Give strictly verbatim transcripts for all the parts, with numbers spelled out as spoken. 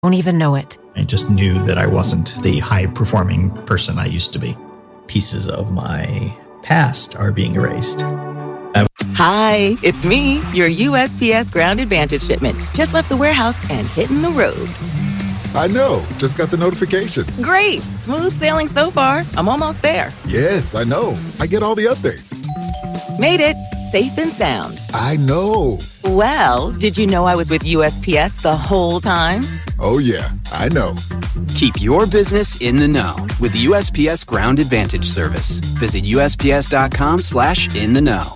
don't even know it. I just knew that I wasn't the high-performing person I used to be. Pieces of my past are being erased. I- Hi, it's me, your U S P S Ground Advantage shipment. Just left the warehouse and hitting the road. I know. Just got the notification. Great. Smooth sailing so far. I'm almost there. Yes, I know. I get all the updates. Made it. Safe and sound. I know. Well, did you know I was with U S P S the whole time? Oh, yeah. I know. Keep your business in the know with U S P S Ground Advantage service. Visit usps.com slash in the know.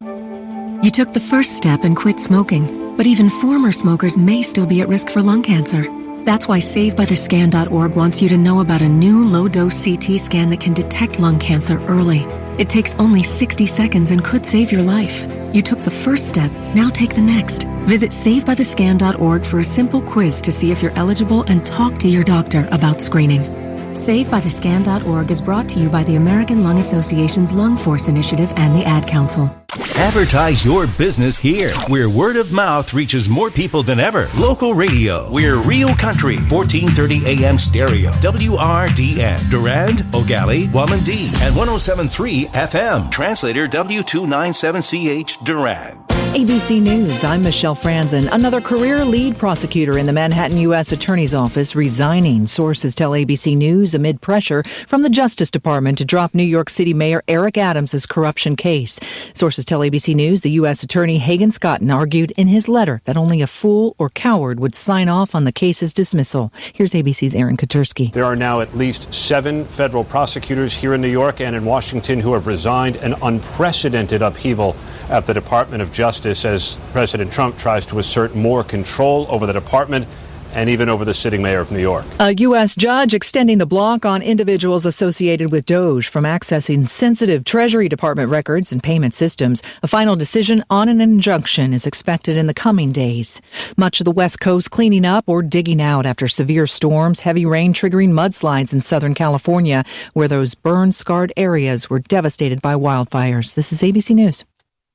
You took the first step and quit smoking, but even former smokers may still be at risk for lung cancer. That's why Save By The Scan dot org wants you to know about a new low-dose C T scan that can detect lung cancer early. It takes only sixty seconds and could save your life. You took the first step, now take the next. Visit Save By The Scan dot org for a simple quiz to see if you're eligible and talk to your doctor about screening. Save By The Scan dot org is brought to you by the American Lung Association's Lung Force Initiative and the Ad Council. Advertise your business here, where word of mouth reaches more people than ever. Local radio. We're Real Country, fourteen thirty A M stereo, W R D N, Durand, Ogali, Wamandee, and one oh seven point three F M. Translator W two ninety-seven C H, Durand. A B C News, I'm Michelle Franzen. Another career lead prosecutor in the Manhattan U S Attorney's Office resigning. Sources tell A B C News amid pressure from the Justice Department to drop New York City Mayor Eric Adams' corruption case. Sources tell A B C News the U S Attorney Hagen Scotton argued in his letter that only a fool or coward would sign off on the case's dismissal. Here's A B C's Aaron Katursky. There are now at least seven federal prosecutors here in New York and in Washington who have resigned, an unprecedented upheaval at the Department of Justice as President Trump tries to assert more control over the department and even over the sitting mayor of New York. A U S judge extending the block on individuals associated with Doge from accessing sensitive Treasury Department records and payment systems. A final decision on an injunction is expected in the coming days. Much of the West Coast cleaning up or digging out after severe storms, heavy rain triggering mudslides in Southern California, where those burn-scarred areas were devastated by wildfires. This is A B C News.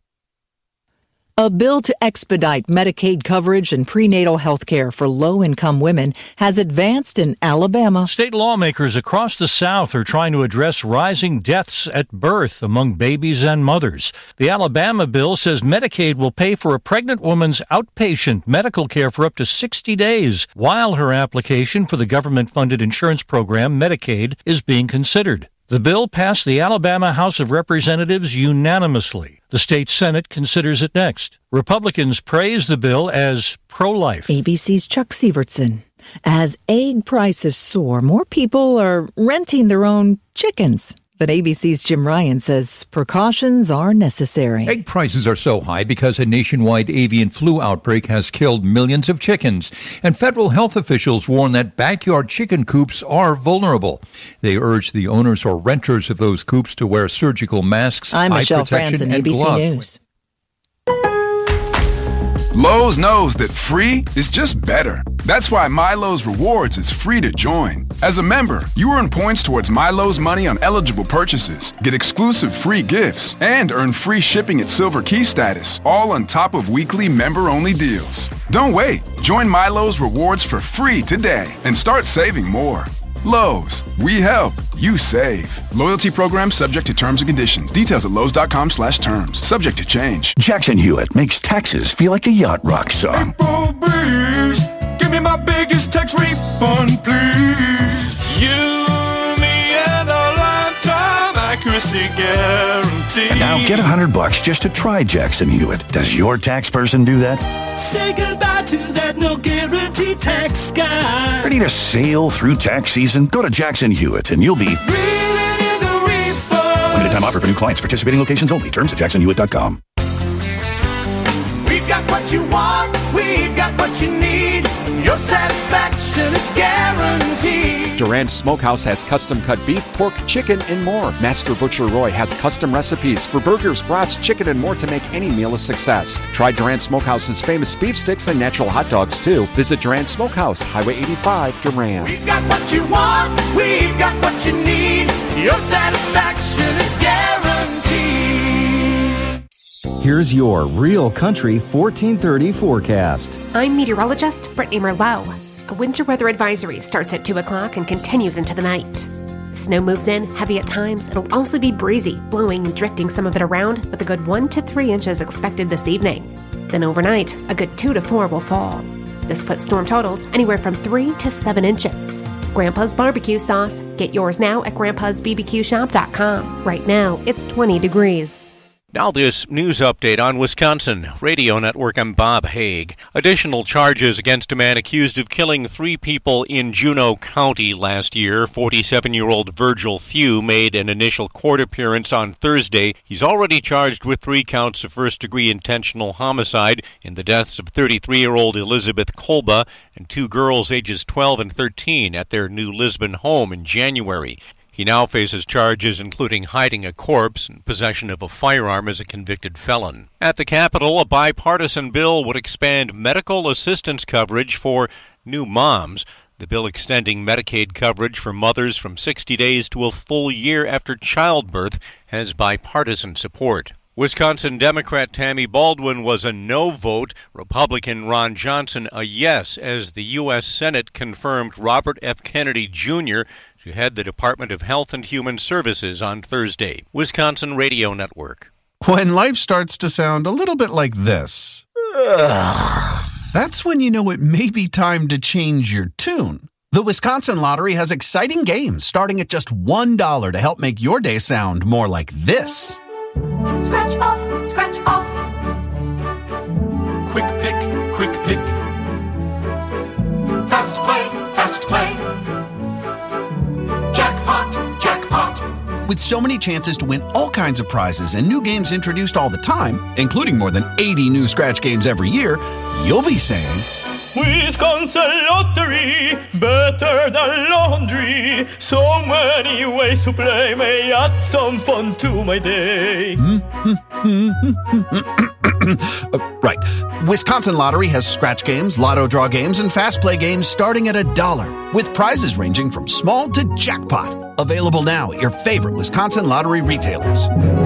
A bill to expedite Medicaid coverage and prenatal health care for low-income women has advanced in Alabama. State lawmakers across the South are trying to address rising deaths at birth among babies and mothers. The Alabama bill says Medicaid will pay for a pregnant woman's outpatient medical care for up to sixty days, while her application for the government-funded insurance program, Medicaid, is being considered. The bill passed the Alabama House of Representatives unanimously. The state Senate considers it next. Republicans praise the bill as pro-life. A B C's Chuck Sievertson. As egg prices soar, more people are renting their own chickens. But A B C's Jim Ryan says precautions are necessary. Egg prices are so high because a nationwide avian flu outbreak has killed millions of chickens. And federal health officials warn that backyard chicken coops are vulnerable. They urge the owners or renters of those coops to wear surgical masks, I'm eye Michelle protection, Franzen, and A B C gloves. News. Lowe's knows that free is just better. That's why MyLowe's Rewards is free to join. As a member, you earn points towards MyLowe's money on eligible purchases, get exclusive free gifts, and earn free shipping at Silver Key status, all on top of weekly member-only deals. Don't wait. Join MyLowe's Rewards for free today and start saving more. Lowe's, we help, you save. Loyalty program subject to terms and conditions. Details at lowes.com slash terms. Subject to change. Jackson Hewitt makes taxes feel like a yacht rock song. April breeze, give me my biggest tax refund, please. You, me, and a lifetime accuracy guarantee. And now get a hundred bucks just to try Jackson Hewitt. Does your tax person do that? Say goodbye to that no guarantee tax guy. Ready to sail through tax season? Go to Jackson Hewitt and you'll be reeling in the refund. Limited time offer for new clients. Participating locations only. Terms at jackson hewitt dot com. We've got what you want. We've got what you need. Your satisfaction is guaranteed. Durand Smokehouse has custom-cut beef, pork, chicken, and more. Master Butcher Roy has custom recipes for burgers, brats, chicken, and more to make any meal a success. Try Durand Smokehouse's famous beef sticks and natural hot dogs, too. Visit Durand Smokehouse, Highway eighty-five, Durand. We've got what you want. We've got what you need. Your satisfaction is guaranteed. Here's your Real Country fourteen thirty forecast. I'm meteorologist Brittany Merlot. A winter weather advisory starts at two o'clock and continues into the night. Snow moves in, heavy at times. It'll also be breezy, blowing and drifting some of it around, with a good one to three inches expected this evening. Then overnight, a good two to four will fall. This puts storm totals anywhere from three to seven inches. Grandpa's Barbecue Sauce. Get yours now at grandpas b b q shop dot com. Right now, it's twenty degrees. Now this news update on Wisconsin Radio Network. I'm Bob Haig. Additional charges against a man accused of killing three people in Juneau County last year. forty-seven-year-old Virgil Thew made an initial court appearance on Thursday. He's already charged with three counts of first-degree intentional homicide in the deaths of thirty-three-year-old Elizabeth Kolba and two girls ages twelve and thirteen at their New Lisbon home in January. He now faces charges including hiding a corpse and possession of a firearm as a convicted felon. At the Capitol, a bipartisan bill would expand medical assistance coverage for new moms. The bill extending Medicaid coverage for mothers from sixty days to a full year after childbirth has bipartisan support. Wisconsin Democrat Tammy Baldwin was a no vote, Republican Ron Johnson a yes, as the U S Senate confirmed Robert F. Kennedy Junior to head the Department of Health and Human Services on Thursday. Wisconsin Radio Network. When life starts to sound a little bit like this, that's when you know it may be time to change your tune. The Wisconsin Lottery has exciting games starting at just one dollar to help make your day sound more like this. Scratch off, scratch off. Quick pick, quick pick. Fast play, fast play. Jackpot, jackpot. With so many chances to win all kinds of prizes and new games introduced all the time, including more than eighty new scratch games every year, you'll be saying, Wisconsin Lottery, better than laundry. So many ways to play, may add some fun to my day. uh, right. Wisconsin Lottery has scratch games, lotto draw games, and fast play games starting at a dollar, with prizes ranging from small to jackpot. Available now at your favorite Wisconsin Lottery retailers.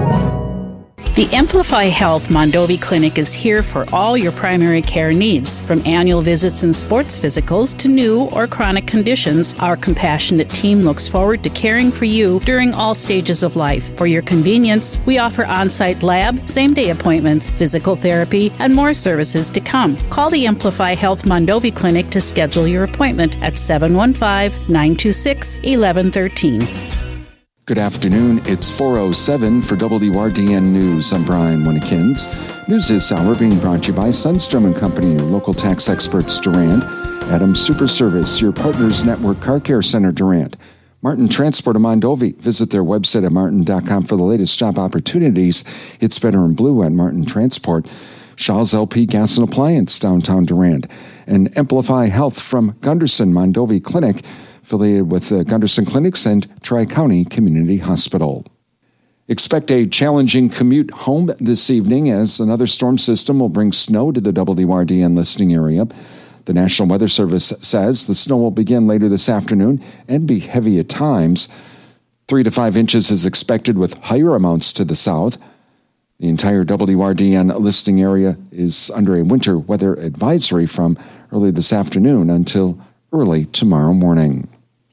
The Amplify Health Mondovi Clinic is here for all your primary care needs. From annual visits and sports physicals to new or chronic conditions, our compassionate team looks forward to caring for you during all stages of life. For your convenience, we offer on-site lab, same-day appointments, physical therapy, and more services to come. Call the Amplify Health Mondovi Clinic to schedule your appointment at seven one five, nine two six, one one one three. Good afternoon. It's four oh seven for W R D N News. I'm Brian Winnekins. News this hour being brought to you by Sundstrom and Company, your local tax experts, Durand. Adams Super Service, your partners network car care center, Durand. Martin Transport of Mondovi. Visit their website at martin dot com for the latest job opportunities. It's better in blue at Martin Transport. Shaw's L P Gas and Appliance, downtown Durand. And Amplify Health from Gunderson Mondovi Clinic, affiliated with the Gunderson Clinics and Tri-County Community Hospital. Expect a challenging commute home this evening as another storm system will bring snow to the W R D N listening area. The National Weather Service says the snow will begin later this afternoon and be heavy at times. Three to five inches is expected with higher amounts to the south. The entire W R D N listening area is under a winter weather advisory from early this afternoon until early tomorrow morning.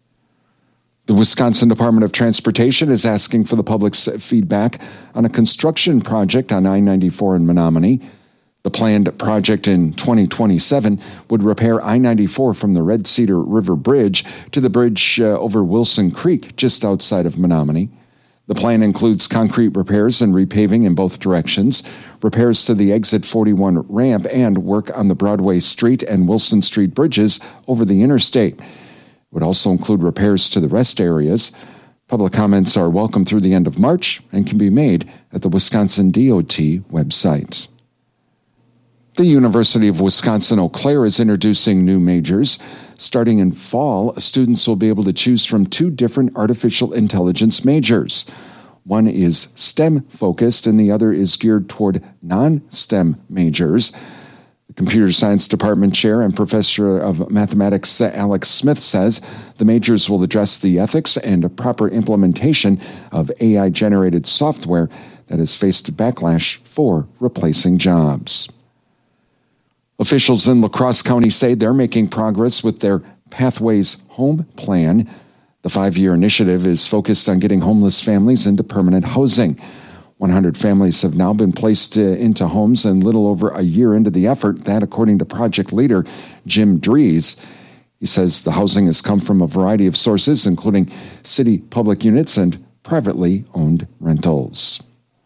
The Wisconsin Department of Transportation is asking for the public's feedback on a construction project on I ninety-four in Menominee. The planned project in twenty twenty-seven would repair I ninety-four from the Red Cedar River Bridge to the bridge uh, over Wilson Creek just outside of Menominee. The plan includes concrete repairs and repaving in both directions, repairs to the Exit forty-one ramp, and work on the Broadway Street and Wilson Street bridges over the interstate. It would also include repairs to the rest areas. Public comments are welcome through the end of March and can be made at the Wisconsin D O T website. The University of Wisconsin-Eau Claire is introducing new majors. Starting in fall, students will be able to choose from two different artificial intelligence majors. One is STEM-focused and the other is geared toward non-STEM majors. The Computer Science Department Chair and Professor of Mathematics Alex Smith says the majors will address the ethics and proper implementation of A I-generated software that has faced backlash for replacing jobs. Officials in La Crosse County say they're making progress with their Pathways Home Plan. The five-year initiative is focused on getting homeless families into permanent housing. one hundred families have now been placed uh, into homes in little over a year into the effort. That, according to project leader Jim Dries. He says the housing has come from a variety of sources, including city public units and privately owned rentals.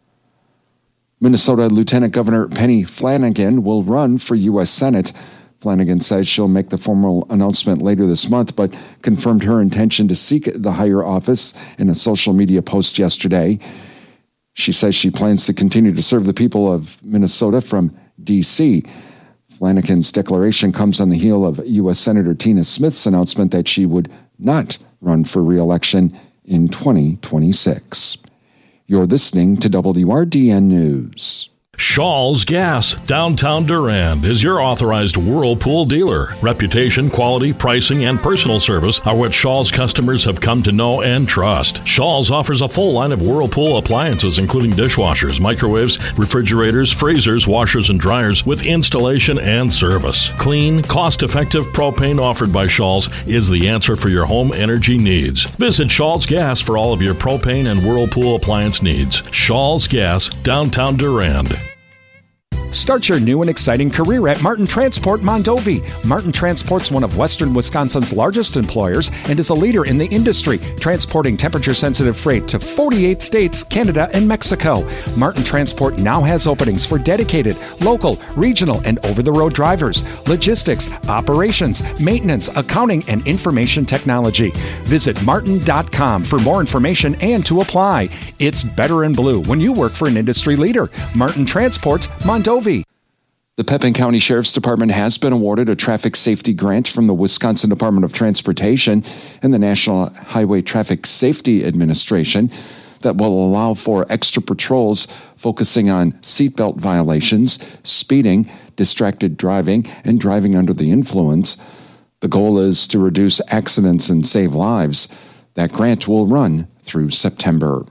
Minnesota Lieutenant Governor Penny Flanagan will run for U S Senate. Flanagan says she'll make the formal announcement later this month, but confirmed her intention to seek the higher office in a social media post yesterday. She says she plans to continue to serve the people of Minnesota from D C Flanagan's declaration comes on the heel of U S Senator Tina Smith's announcement that she would not run for re-election in twenty twenty-six. You're listening to W R D N News. Shaw's Gas, downtown Durand, is your authorized Whirlpool dealer. Reputation, quality, pricing, and personal service are what Shaw's customers have come to know and trust. Shaw's offers a full line of Whirlpool appliances, including dishwashers, microwaves, refrigerators, freezers, washers, and dryers, with installation and service. Clean, cost-effective propane offered by Shaw's is the answer for your home energy needs. Visit Shaw's Gas for all of your propane and Whirlpool appliance needs. Shaw's Gas, downtown Durand. Start your new and exciting career at Martin Transport Mondovi. Martin Transport's one of Western Wisconsin's largest employers and is a leader in the industry, transporting temperature-sensitive freight to forty-eight states, Canada, and Mexico. Martin Transport now has openings for dedicated, local, regional, and over-the-road drivers, logistics, operations, maintenance, accounting, and information technology. Visit martin dot com for more information and to apply. It's better in blue when you work for an industry leader. Martin Transport Mondovi. The Pepin County Sheriff's Department has been awarded a traffic safety grant from the Wisconsin Department of Transportation and the National Highway Traffic Safety Administration that will allow for extra patrols focusing on seatbelt violations, speeding, distracted driving, and driving under the influence. The goal is to reduce accidents and save lives. That grant will run through September.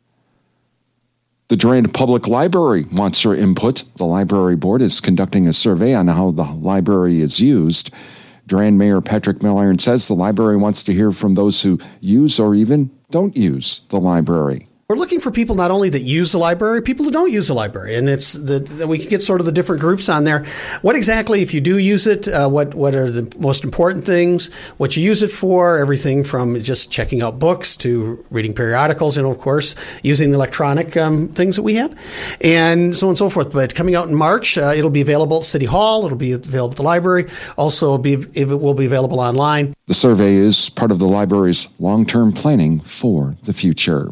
The Durand Public Library wants your input. The library board is conducting a survey on how the library is used. Durand Mayor Patrick Milliron says the library wants to hear from those who use or even don't use the library. We're looking for people not only that use the library, people who don't use the library, and it's the, the we can get sort of the different groups on there. What exactly, if you do use it, uh, what what are the most important things? What you use it for? Everything from just checking out books to reading periodicals, and of course using the electronic um, things that we have, and so on and so forth. But coming out in March, uh, it'll be available at City Hall. It'll be available at the library. Also, be it will be available online. The survey is part of the library's long-term planning for the future.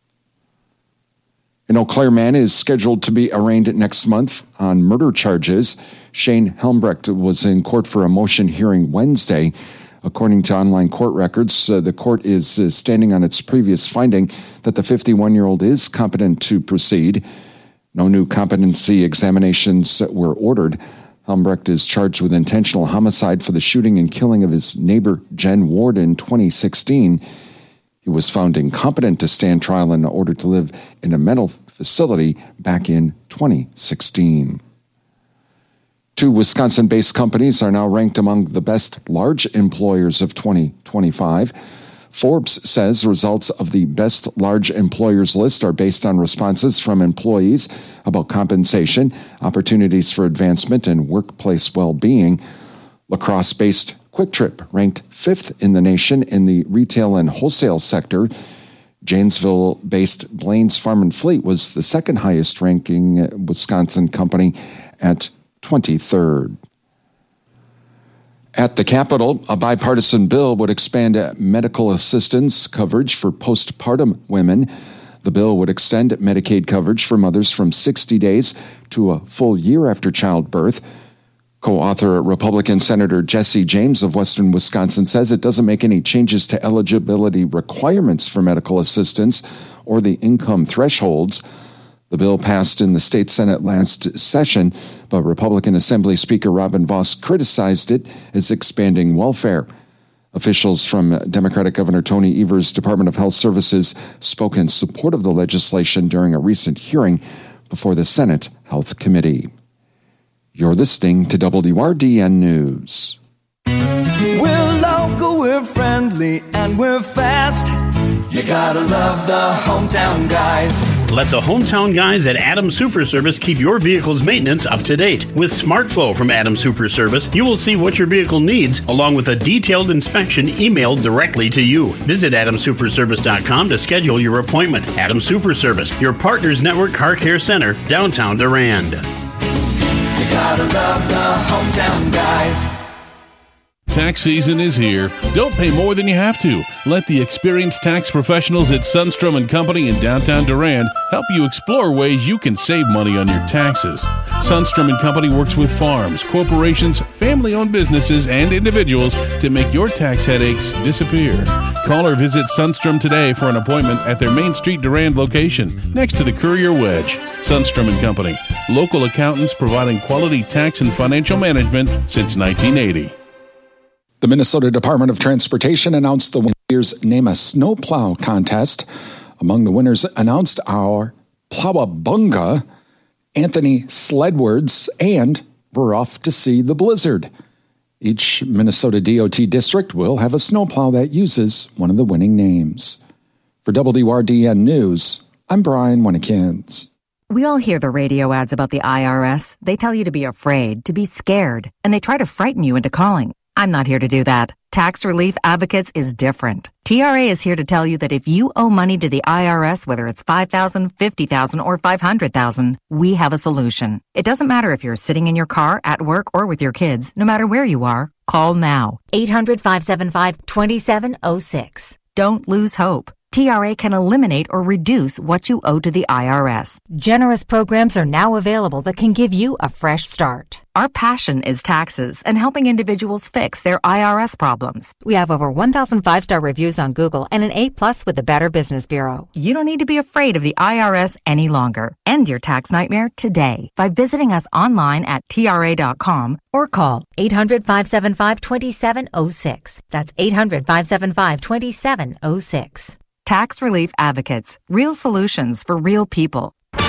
An Eau Claire man is scheduled to be arraigned next month on murder charges. Shane Helmbrecht was in court for a motion hearing Wednesday. According to online court records, uh, the court is uh, standing on its previous finding that the fifty-one-year-old is competent to proceed. No new competency examinations were ordered. Helmbrecht is charged with intentional homicide for the shooting and killing of his neighbor Jen Ward in twenty sixteen. He was found incompetent to stand trial in order to live in a mental facility back in twenty sixteen. Two Wisconsin-based companies are now ranked among the best large employers of twenty twenty-five. Forbes says results of the best large employers list are based on responses from employees about compensation, opportunities for advancement, and workplace well-being. La Crosse-based Quick Trip ranked fifth in the nation in the retail and wholesale sector. Janesville-based Blaine's Farm and Fleet was the second highest ranking Wisconsin company at twenty-third. At the Capitol, a bipartisan bill would expand medical assistance coverage for postpartum women. The bill would extend Medicaid coverage for mothers from sixty days to a full year after childbirth. Co-author Republican Senator Jesse James of Western Wisconsin says it doesn't make any changes to eligibility requirements for medical assistance or the income thresholds. The bill passed in the state Senate last session, but Republican Assembly Speaker Robin Vos criticized it as expanding welfare. Officials from Democratic Governor Tony Evers' Department of Health Services spoke in support of the legislation during a recent hearing before the Senate Health Committee. You're listening to W R D N News. We're local, we're friendly, and we're fast. You gotta love the hometown guys. Let the hometown guys at Adams Super Service keep your vehicle's maintenance up to date. With SmartFlow from Adams Super Service, you will see what your vehicle needs, along with a detailed inspection emailed directly to you. Visit adams super service dot com to schedule your appointment. Adams Super Service, your Partners Network Car Care Center, downtown Durand. You gotta love the hometown guys. Tax season is here. Don't pay more than you have to. Let the experienced tax professionals at Sundstrom and Company in downtown Durand help you explore ways you can save money on your taxes. Sundstrom and Company works with farms, corporations, family-owned businesses, and individuals to make your tax headaches disappear. Call or visit Sundstrom today for an appointment at their Main Street Durand location next to the Courier Wedge. Sundstrom and Company, local accountants providing quality tax and financial management since nineteen eighty. The Minnesota Department of Transportation announced the year's Name a Snowplow contest. Among the winners announced are Plowabunga, Anthony Sledwards, and We're Off to See the Blizzard. Each Minnesota D O T district will have a snowplow that uses one of the winning names. For W R D N News, I'm Brian Winnikins. We all hear the radio ads about the I R S. They tell you to be afraid, to be scared, and they try to frighten you into calling. I'm not here to do that. Tax Relief Advocates is different. T R A is here to tell you that if you owe money to the I R S, whether it's five thousand dollars, fifty thousand dollars, or five hundred thousand dollars, we have a solution. It doesn't matter if you're sitting in your car, at work, or with your kids. No matter where you are, call now. eight hundred, five seven five, two seven zero six. Don't lose hope. T R A can eliminate or reduce what you owe to the I R S. Generous programs are now available that can give you a fresh start. Our passion is taxes and helping individuals fix their I R S problems. We have over one thousand five-star reviews on Google and an A plus with the Better Business Bureau. You don't need to be afraid of the I R S any longer. End your tax nightmare today by visiting us online at T R A dot com or call eight hundred, five seven five, two seven zero six. That's eight hundred, five seven five, two seven zero six. Tax Relief Advocates. Real solutions for real people.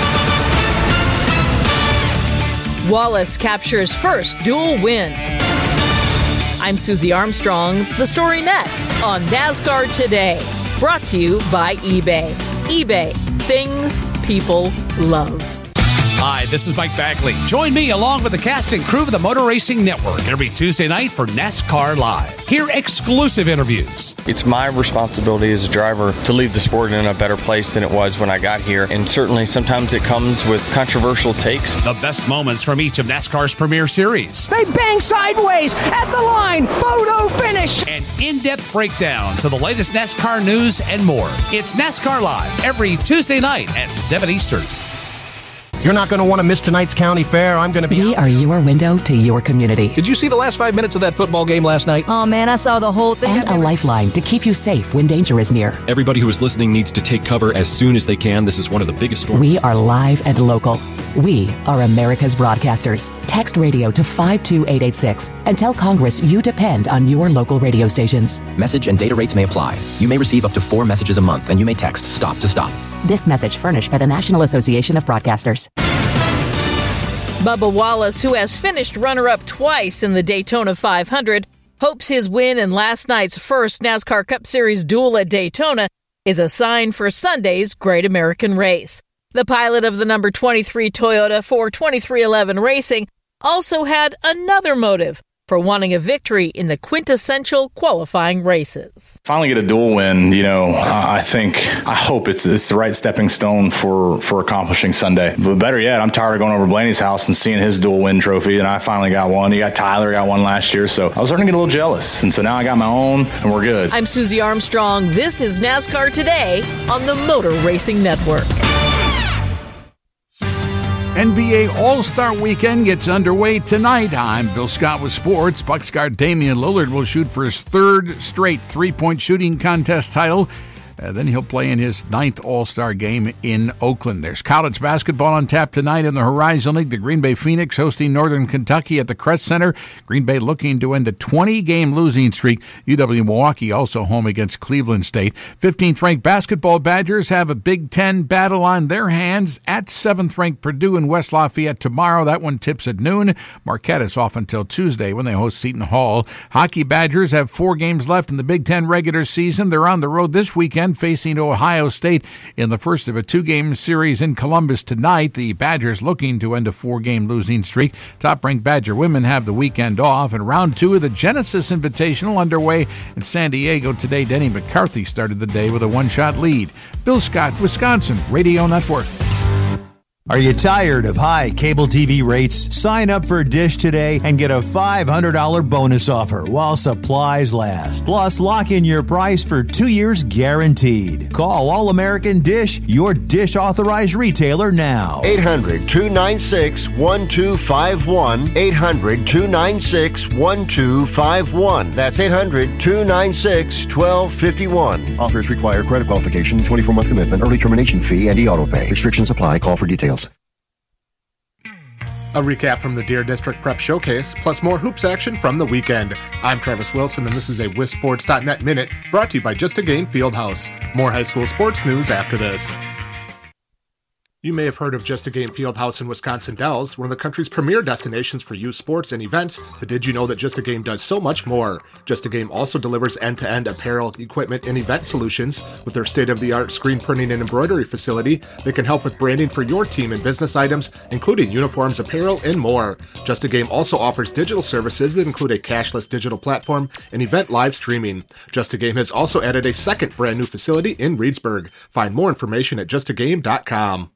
Wallace captures first dual win. I'm Susie Armstrong. The story next on NASCAR Today. Brought to you by eBay. eBay. Things people love. Hi, this is Mike Bagley. Join me along with the cast and crew of the Motor Racing Network every Tuesday night for NASCAR Live. Hear exclusive interviews. It's my responsibility as a driver to leave the sport in a better place than it was when I got here. And certainly sometimes it comes with controversial takes. The best moments from each of NASCAR's premier series. They bang sideways at the line. Photo finish. And in-depth breakdowns of the latest NASCAR news and more. It's NASCAR Live every Tuesday night at seven Eastern. You're not going to want to miss tonight's county fair. I'm going to be... We are your window to your community. Did you see the last five minutes of that football game last night? Oh, man, I saw the whole thing. And a lifeline to keep you safe when danger is near. Everybody who is listening needs to take cover as soon as they can. This is one of the biggest storms. We are live and local. We are America's broadcasters. Text radio to five two eight eight six and tell Congress you depend on your local radio stations. Message and data rates may apply. You may receive up to four messages a month, and you may text STOP to STOP. This message furnished by the National Association of Broadcasters. Bubba Wallace, who has finished runner-up twice in the Daytona five hundred, hopes his win in last night's first NASCAR Cup Series duel at Daytona is a sign for Sunday's Great American Race. The pilot of the number twenty-three Toyota for twenty-three eleven Racing also had another motive for wanting a victory in the quintessential qualifying races. Finally get a dual win, you know, I think, I hope it's it's the right stepping stone for, for accomplishing Sunday. But better yet, I'm tired of going over Blaney's house and seeing his dual win trophy, and I finally got one. You got Tyler, got one last year, so I was starting to get a little jealous. And so now I got my own, and we're good. I'm Susie Armstrong. This is NASCAR Today on the Motor Racing Network. N B A All-Star Weekend gets underway tonight. I'm Bill Scott with sports. Bucks guard Damian Lillard will shoot for his third straight three-point shooting contest title. Uh, then he'll play in his ninth All-Star game in Oakland. There's college basketball on tap tonight in the Horizon League. The Green Bay Phoenix hosting Northern Kentucky at the Crest Center. Green Bay looking to end a twenty-game losing streak. U W-Milwaukee also home against Cleveland State. fifteenth-ranked basketball Badgers have a Big Ten battle on their hands at seventh-ranked Purdue in West Lafayette tomorrow. That one tips at noon. Marquette is off until Tuesday when they host Seton Hall. Hockey Badgers have four games left in the Big Ten regular season. They're on the road this weekend facing Ohio State in the first of a two-game series in Columbus tonight. The Badgers looking to end a four-game losing streak. Top-ranked Badger women have the weekend off, and round two of the Genesis Invitational underway in San Diego today. Denny McCarthy started the day with a one-shot lead. Bill Scott, Wisconsin Radio Network. Are you tired of high cable T V rates? Sign up for Dish today and get a five hundred dollars bonus offer while supplies last. Plus, lock in your price for two years guaranteed. Call All American Dish, your Dish authorized retailer now. eight hundred, two nine six, one two five one. eight hundred, two nine six, one two five one. That's eight hundred, two nine six, one two five one. Offers require credit qualification, twenty-four month commitment, early termination fee, and e-auto pay. Restrictions apply. Call for details. A recap from the Deer District Prep Showcase, plus more hoops action from the weekend. I'm Travis Wilson, and this is a Wisports dot net Minute, brought to you by Just a Game Fieldhouse. More high school sports news after this. You may have heard of Just a Game Fieldhouse in Wisconsin Dells, one of the country's premier destinations for youth sports and events, but did you know that Just a Game does so much more? Just a Game also delivers end-to-end apparel, equipment, and event solutions. With their state-of-the-art screen printing and embroidery facility, they can help with branding for your team and business items, including uniforms, apparel, and more. Just a Game also offers digital services that include a cashless digital platform and event live streaming. Just a Game has also added a second brand new facility in Reedsburg. Find more information at just a game dot com.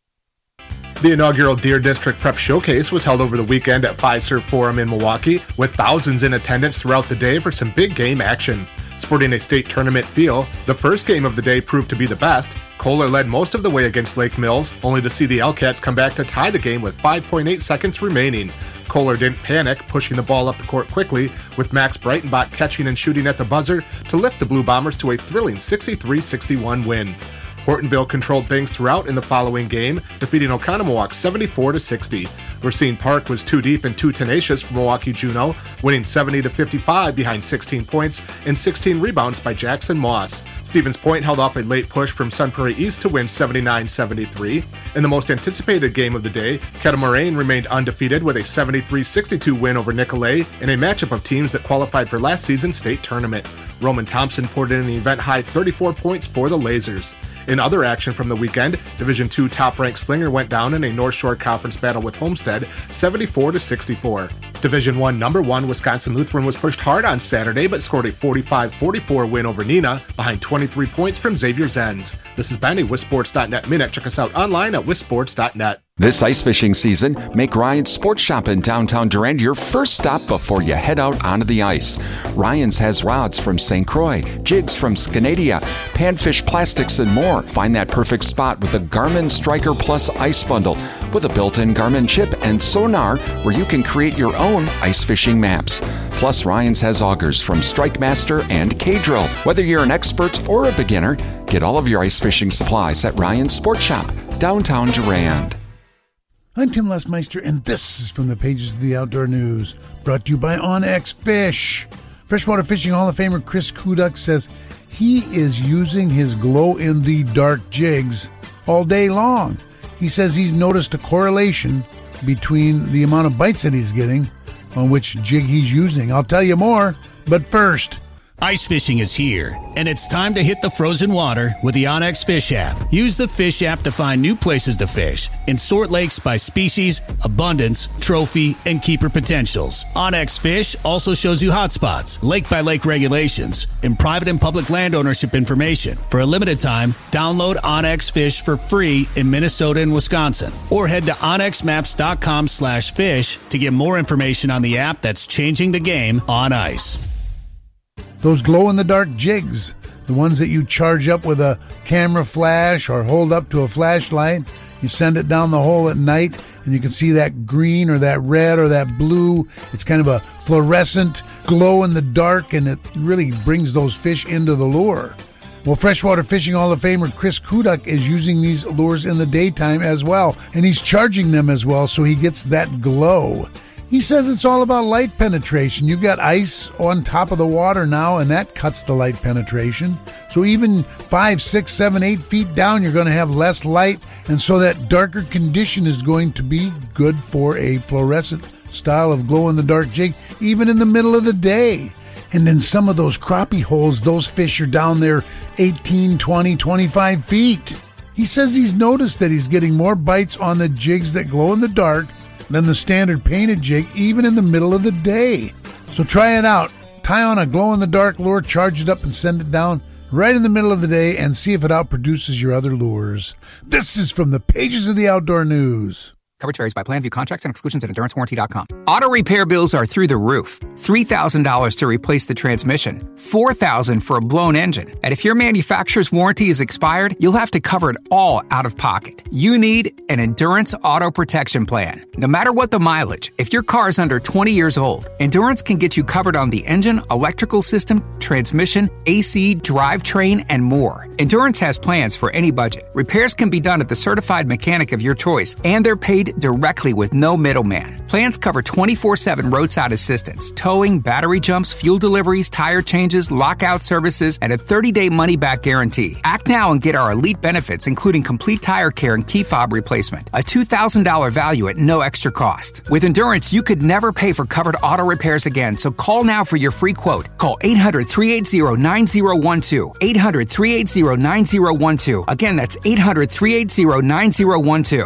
The inaugural Deer District Prep Showcase was held over the weekend at Fiserv Forum in Milwaukee, with thousands in attendance throughout the day for some big game action. Sporting a state tournament feel, the first game of the day proved to be the best. Kohler led most of the way against Lake Mills, only to see the L-Cats come back to tie the game with five point eight seconds remaining. Kohler didn't panic, pushing the ball up the court quickly, with Max Breitenbach catching and shooting at the buzzer to lift the Blue Bombers to a thrilling sixty-three sixty-one win. Hortonville controlled things throughout in the following game, defeating Oconomowoc seventy-four to sixty. Racine Park was too deep and too tenacious for Milwaukee Juneau, winning seventy to fifty-five behind sixteen points and sixteen rebounds by Jackson Moss. Stevens Point held off a late push from Sun Prairie East to win seventy-nine seventy-three. In the most anticipated game of the day, Kettle Moraine remained undefeated with a seventy-three sixty-two win over Nicolet in a matchup of teams that qualified for last season's state tournament. Roman Thompson poured in an event-high thirty-four points for the Lasers. In other action from the weekend, Division two top-ranked Slinger went down in a North Shore Conference battle with Homestead, seventy-four to sixty-four. Division one number one Wisconsin Lutheran was pushed hard on Saturday, but scored a forty-five forty-four win over Neenah, behind twenty-three points from Xavier Zenz. This has been a Wisports dot net Minute. Check us out online at Wisports dot net. This ice fishing season, make Ryan's Sports Shop in downtown Durand your first stop before you head out onto the ice. Ryan's has rods from Saint Croix, jigs from Scanadia, panfish plastics, and more. Find that perfect spot with the Garmin Striker Plus Ice Bundle with a built-in Garmin chip and sonar where you can create your own ice fishing maps. Plus, Ryan's has augers from Strike Master and K-Drill. Whether you're an expert or a beginner, get all of your ice fishing supplies at Ryan's Sports Shop, downtown Durand. I'm Tim Lesmeister, and this is from the pages of the Outdoor News, brought to you by OnX Fish. Freshwater Fishing Hall of Famer Chris Kuduk says he is using his glow-in-the-dark jigs all day long. He says he's noticed a correlation between the amount of bites that he's getting on which jig he's using. I'll tell you more, but first... Ice fishing is here, and it's time to hit the frozen water with the OnX Fish app. Use the Fish app to find new places to fish and sort lakes by species, abundance, trophy, and keeper potentials. OnX Fish also shows you hotspots, lake-by-lake regulations, and private and public land ownership information. For a limited time, download OnX Fish for free in Minnesota and Wisconsin, or head to onx maps dot com slash fish to get more information on the app that's changing the game on ice. Those glow-in-the-dark jigs, the ones that you charge up with a camera flash or hold up to a flashlight, you send it down the hole at night, and you can see that green or that red or that blue. It's kind of a fluorescent glow in the dark, and it really brings those fish into the lure. Well, Freshwater Fishing Hall of Famer Chris Kuduk is using these lures in the daytime as well, and he's charging them as well, so he gets that glow. He says it's all about light penetration. You've got ice on top of the water now, and that cuts the light penetration. So even five, six, seven, eight feet down, you're going to have less light, and so that darker condition is going to be good for a fluorescent style of glow-in-the-dark jig, even in the middle of the day. And then some of those crappie holes, those fish are down there eighteen, twenty, twenty-five feet. He says he's noticed that he's getting more bites on the jigs that glow in the dark than the standard painted jig, even in the middle of the day. So try it out. Tie on a glow-in-the-dark lure, charge it up, and send it down right in the middle of the day and see if it outproduces your other lures. This is from the pages of the Outdoor News. Coverage varies by plan. View contracts and exclusions at endurance warranty dot com. Auto repair bills are through the roof. three thousand dollars to replace the transmission. four thousand dollars for a blown engine. And if your manufacturer's warranty is expired, you'll have to cover it all out of pocket. You need an Endurance Auto Protection Plan. No matter what the mileage, if your car is under twenty years old, Endurance can get you covered on the engine, electrical system, transmission, A C, drivetrain, and more. Endurance has plans for any budget. Repairs can be done at the certified mechanic of your choice, and they're paid directly with no middleman. Plans cover twenty-four seven roadside assistance, towing, battery jumps, fuel deliveries, tire changes, lockout services, and a thirty-day money-back guarantee. Act now and get our elite benefits, including complete tire care and key fob replacement. A two thousand dollars value at no extra cost. With Endurance, you could never pay for covered auto repairs again, so call now for your free quote. Call eight hundred, three eight zero, nine zero one two. eight hundred, three eight zero, nine zero one two. Again, that's eight hundred, three eight zero, nine zero one two.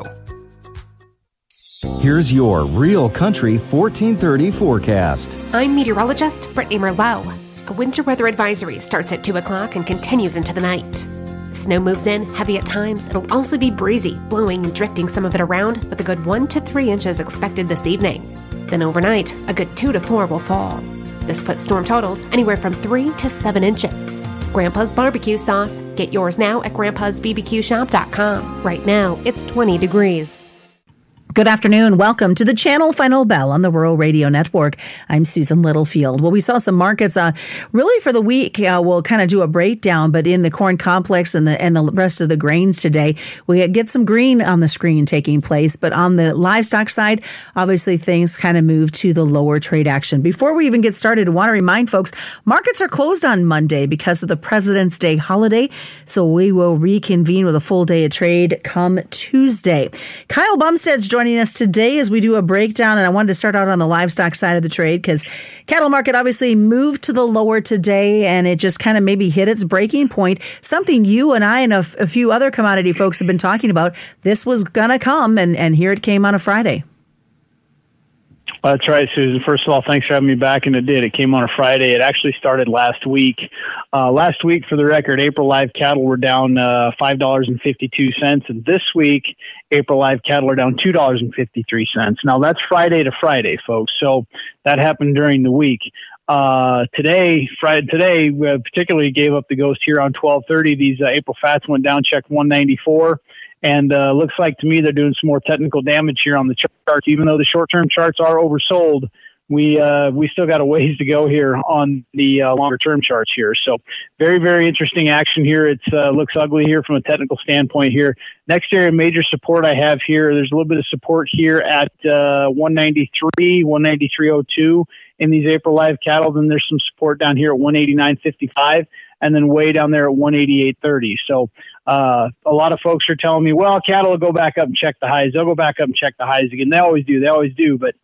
Here's your Real Country fourteen thirty forecast. I'm meteorologist Brittany Merlot. A winter weather advisory starts at two o'clock and continues into the night. Snow moves in, heavy at times. It'll also be breezy, blowing and drifting some of it around, with a good one to three inches expected this evening. Then overnight, a good two to four will fall. This puts storm totals anywhere from three to seven inches. Grandpa's Barbecue Sauce. Get yours now at grandpas b b q shop dot com. Right now, it's twenty degrees. Good afternoon. Welcome to the Channel Final Bell on the Rural Radio Network. I'm Susan Littlefield. Well, we saw some markets uh, really for the week. Uh, we'll kind of do a breakdown, but in the corn complex and the and the rest of the grains today, we get some green on the screen taking place. But on the livestock side, obviously things kind of move to the lower trade action. Before we even get started, I want to remind folks, markets are closed on Monday because of the President's Day holiday. So we will reconvene with a full day of trade come Tuesday. Kyle Bumstead's joining us today as we do a breakdown, and I wanted to start out on the livestock side of the trade because cattle market obviously moved to the lower today, and it just kind of maybe hit its breaking point. Something you and I and a, f- a few other commodity folks have been talking about. This was gonna come, and and here it came on a Friday. Well, that's right, Susan. First of all, thanks for having me back, and it did. It came on a Friday. It actually started last week. Uh, last week, for the record, April live cattle were down uh, five dollars and fifty-two cents, and this week, April live cattle are down two dollars and fifty-three cents. Now, that's Friday to Friday, folks, so that happened during the week. Uh, today, Friday, today, we particularly gave up the ghost here on twelve thirty. These uh, April fats went down, checked one ninety-four. And uh, looks like to me they're doing some more technical damage here on the charts. Even though the short-term charts are oversold, we uh, we still got a ways to go here on the uh, longer-term charts here. So very, very interesting action here. It uh, looks ugly here from a technical standpoint here. Next area of major support I have here, there's a little bit of support here at uh, one ninety-three, one ninety-three oh two in these April live cattle. Then there's some support down here at one eighty-nine fifty-five. And then way down there at one eighty-eight thirty. So uh, a lot of folks are telling me, well, cattle will go back up and check the highs. They'll go back up and check the highs again. They always do. They always do. But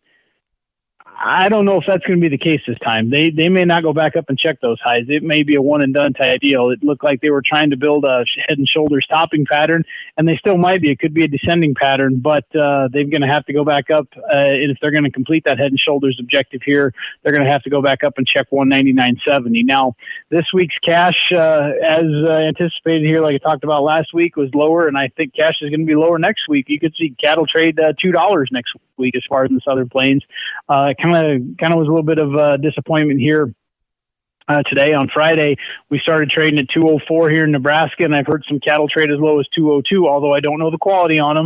I don't know if that's going to be the case this time. They they may not go back up and check those highs. It may be a one and done type deal. It looked like they were trying to build a head and shoulders topping pattern, and they still might be. It could be a descending pattern, but uh, they're going to have to go back up. Uh, and if they're going to complete that head and shoulders objective here, they're going to have to go back up and check one ninety-nine seventy. Now, this week's cash, uh, as uh, anticipated here, like I talked about last week, was lower, and I think cash is going to be lower next week. You could see cattle trade uh, two dollars next week as far as in the Southern Plains. Uh, kind of kind of was a little bit of uh, disappointment here uh, today. On Friday, we started trading at two oh four here in Nebraska, and I've heard some cattle trade as low as two oh two, although I don't know the quality on them.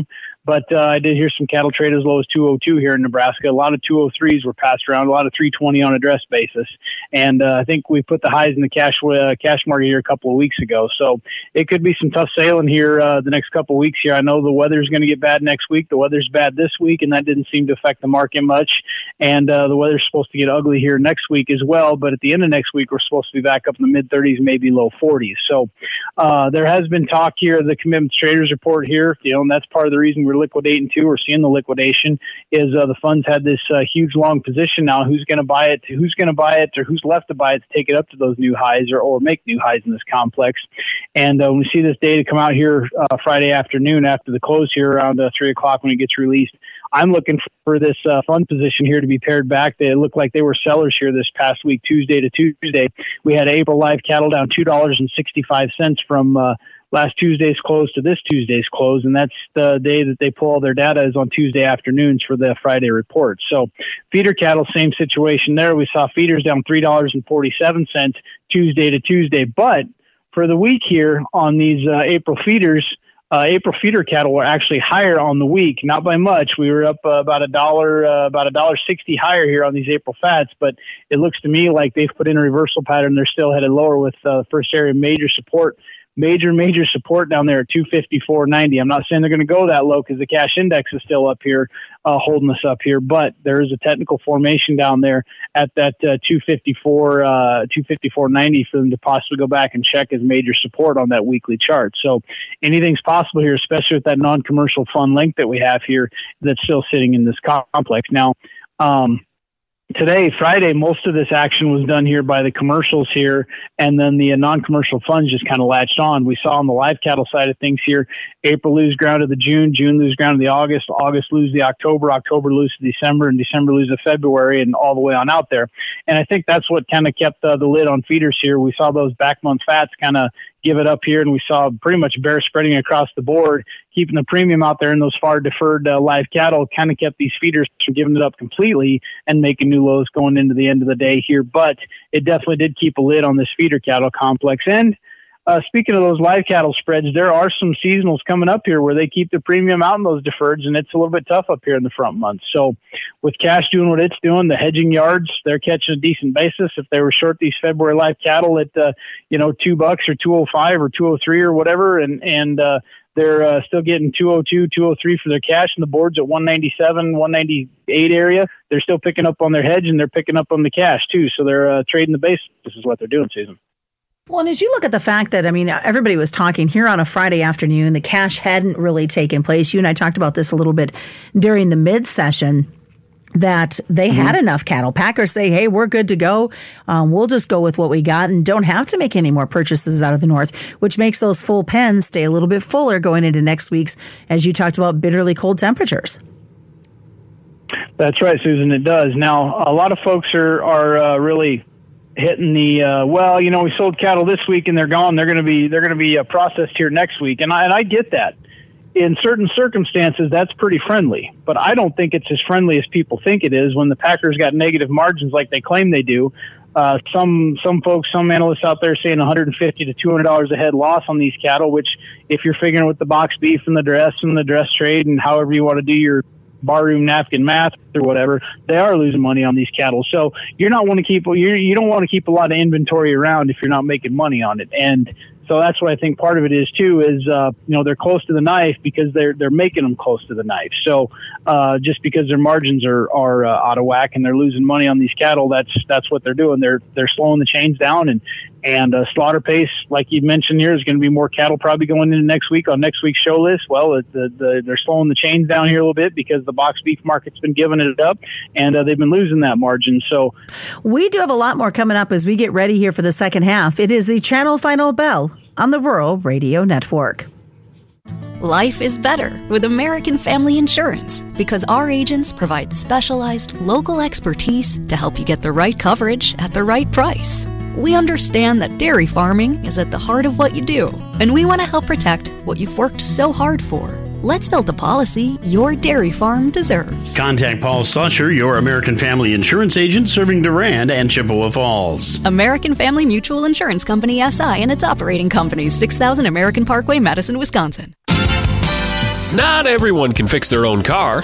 But uh, I did hear some cattle trade as low as two oh two here in Nebraska. A lot of two oh threes were passed around, a lot of three twenty on a dress basis. And uh, I think we put the highs in the cash uh, cash market here a couple of weeks ago. So it could be some tough sailing here uh, the next couple of weeks here. I know the weather's going to get bad next week. The weather's bad this week, and that didn't seem to affect the market much. And uh, the weather's supposed to get ugly here next week as well. But at the end of next week, we're supposed to be back up in the mid thirties, maybe low forties. So uh, there has been talk here of the Commitment Traders report here, you know, and that's part of the reason we're liquidating too. We're seeing the liquidation is uh, the funds had this uh, huge long position now. Who's going to buy it? Who's going to buy it? Or who's left to buy it to take it up to those new highs or, or make new highs in this complex? And uh, when we see this data come out here uh, Friday afternoon after the close here around uh, three o'clock when it gets released, I'm looking for this uh, fund position here to be pared back. They look like they were sellers here this past week, Tuesday to Tuesday. We had April live cattle down two dollars and sixty-five cents from uh, last Tuesday's close to this Tuesday's close, and that's the day that they pull all their data is on Tuesday afternoons for the Friday report. So feeder cattle, same situation there. We saw feeders down three dollars and forty-seven cents Tuesday to Tuesday. But for the week here on these uh, April feeders, Uh, April feeder cattle were actually higher on the week, not by much. We were up uh, about a dollar, uh, about a dollar sixty higher here on these April fats, but it looks to me like they've put in a reversal pattern. They're still headed lower with uh, first area major support, major major support down there at two fifty-four ninety. I'm not saying they're going to go that low because the cash index is still up here, uh, holding us up here, but there is a technical formation down there at that uh, two fifty-four, uh, two fifty-four ninety for them to possibly go back and check as major support on that weekly chart. So anything's possible here, especially with that non-commercial fund link that we have here that's still sitting in this complex. Now, um, today, Friday, most of this action was done here by the commercials here, and then the uh, non-commercial funds just kind of latched on. We saw on the live cattle side of things here, April lose ground to the June, June lose ground to the August, August lose the October, October lose to December, and December lose to February, and all the way on out there. And I think that's what kind of kept uh, the lid on feeders here. We saw those back month fats kind of give it up here, and we saw pretty much bear spreading across the board, keeping the premium out there in those far deferred uh, live cattle kind of kept these feeders from giving it up completely and making new lows going into the end of the day here. But it definitely did keep a lid on this feeder cattle complex. And uh, speaking of those live cattle spreads, there are some seasonals coming up here where they keep the premium out in those deferreds, and it's a little bit tough up here in the front months. So with cash doing what it's doing, the hedging yards, they're catching a decent basis. If they were short these February live cattle at, uh, you know, two bucks or two oh five or two oh three or whatever, and, and, uh, they're uh, still getting two oh two, two oh three for their cash, and the board's at one ninety-seven, one ninety-eight area. They're still picking up on their hedge, and they're picking up on the cash too. So they're uh, trading the base. This is what they're doing, Susan. Well, and as you look at the fact that, I mean, everybody was talking here on a Friday afternoon, the cash hadn't really taken place. You and I talked about this a little bit during the mid-session, that they mm-hmm. had enough cattle. Packers say, hey, we're good to go. Um, we'll just go with what we got and don't have to make any more purchases out of the north, which makes those full pens stay a little bit fuller going into next week's, as you talked about, bitterly cold temperatures. That's right, Susan, it does. Now, a lot of folks are, are uh, really hitting the, uh, well, you know, we sold cattle this week and they're gone. They're going to be, they're going to be uh, processed here next week. And I, and I get that. In certain circumstances, that's pretty friendly, but I don't think it's as friendly as people think it is when the Packers got negative margins like they claim they do. Uh, some some folks, some analysts out there saying one hundred fifty to two hundred dollars a head loss on these cattle, which if you're figuring with the box beef and the dress and the dress trade and however you want to do your barroom napkin math or whatever, they are losing money on these cattle. So you're not want to keep you you don't want to keep a lot of inventory around if you're not making money on it. And so that's what I think part of it is too, is, uh, you know, they're close to the knife because they're, they're making them close to the knife. So, uh, just because their margins are, are, uh, out of whack and they're losing money on these cattle, that's, that's what they're doing. They're, they're slowing the chains down, and, and, uh, slaughter pace, like you mentioned here, is going to be more cattle probably going into next week on next week's show list. Well, the, the, the, they're slowing the chains down here a little bit because the box beef market's been giving it up, and, uh, they've been losing that margin. So we do have a lot more coming up as we get ready here for the second half. It is the Channel Final Bell on the Rural Radio Network. Life is better with American Family Insurance because our agents provide specialized local expertise to help you get the right coverage at the right price. We understand that dairy farming is at the heart of what you do, and we want to help protect what you've worked so hard for. Let's build the policy your dairy farm deserves. Contact Paul Slusher, your American Family Insurance agent serving Durand and Chippewa Falls. American Family Mutual Insurance Company, S I, and its operating companies, six thousand American Parkway, Madison, Wisconsin. Not everyone can fix their own car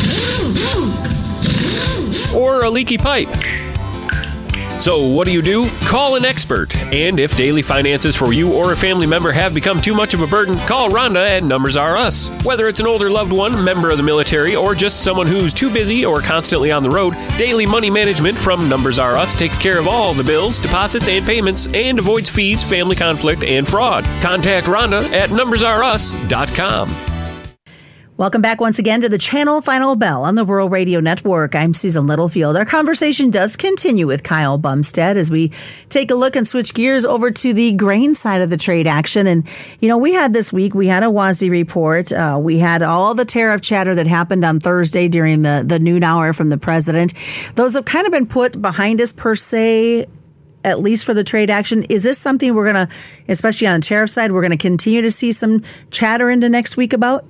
or a leaky pipe. So what do you do? Call an expert. And if daily finances for you or a family member have become too much of a burden, call Rhonda at Numbers R Us. Whether it's an older loved one, member of the military, or just someone who's too busy or constantly on the road, Daily Money Management from Numbers R Us takes care of all the bills, deposits, and payments and avoids fees, family conflict, and fraud. Contact Rhonda at numbers r us dot com. Welcome back once again to the Channel Final Bell on the Rural Radio Network. I'm Susan Littlefield. Our conversation does continue with Kyle Bumstead as we take a look and switch gears over to the grain side of the trade action. And, you know, we had this week, we had a W A S D report. Uh, we had all the tariff chatter that happened on Thursday during the, the noon hour from the president. Those have kind of been put behind us per se, at least for the trade action. Is this something we're going to, especially on the tariff side, we're going to continue to see some chatter into next week about?